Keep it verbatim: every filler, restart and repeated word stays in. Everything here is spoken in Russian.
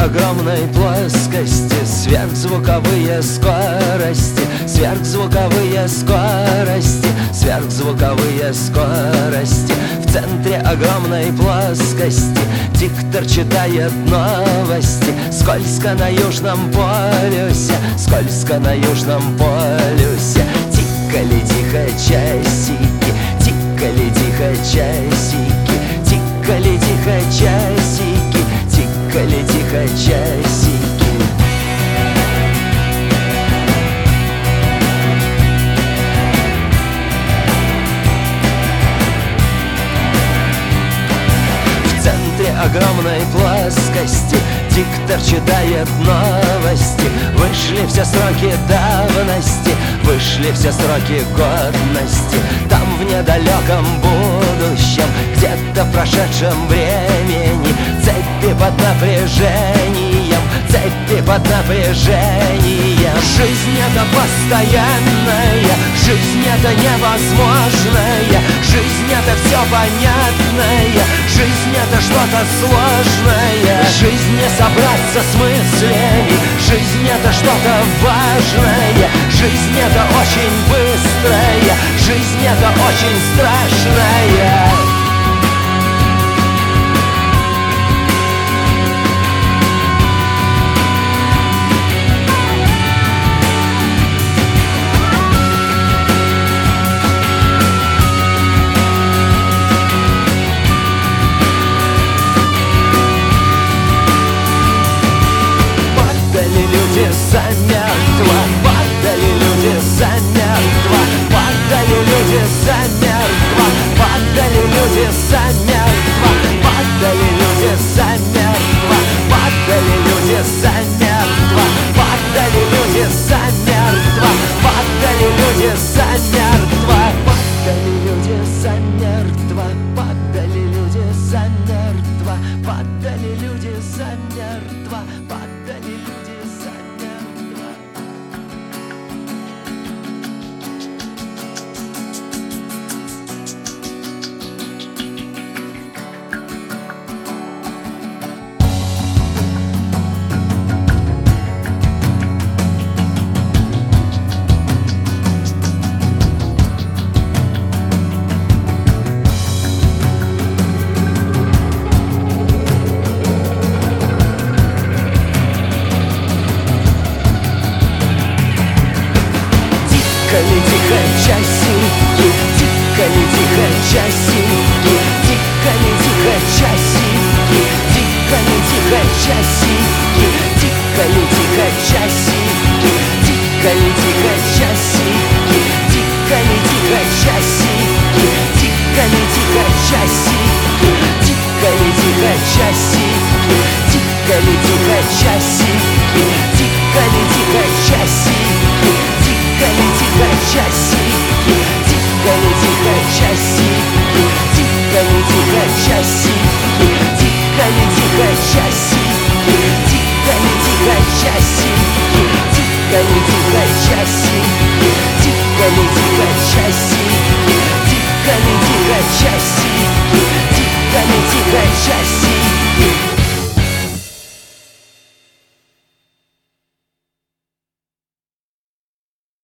огромной плоскости, сверхзвуковые скорости, сверхзвуковые скорости, сверхзвуковые скорости. В центре огромной плоскости диктор читает новости. Скользко на южном полюсе, скользко на южном полюсе. Тикали тихо часики, тикали тихо часики, тикали тихо часики, тикали тихо часики. В центре огромной плоскости диктор читает новости. Вышли все сроки давности, вышли все сроки годности. Там в недалеком будущем, где-то в прошедшем времени, цепи под напряжением, цепи под напряжением. Жизнь это постоянная, жизнь это невозможная, жизнь это все понятное, жизнь это что-то сложное. Жизнь не собраться с мыслями, жизнь это что-то важное, жизнь это очень быстрая, жизнь это очень страшная. Замертво, падали люди замертво, падали люди замертво, падали люди замертво, падали люди замертво, падали люди замертво, падали люди замертво, падали люди замертво, падали люди замертво, падали люди замертво, падали люди замертво, падали люди. Тикали тихо часики, тикали тихо часики, тикали тихо часики, тикали тихо часики, тикали тихо часики, тикали тихо часики, тикали тихо часики, тикали тихо часики, тикали тихо часики, тикали тихо часики.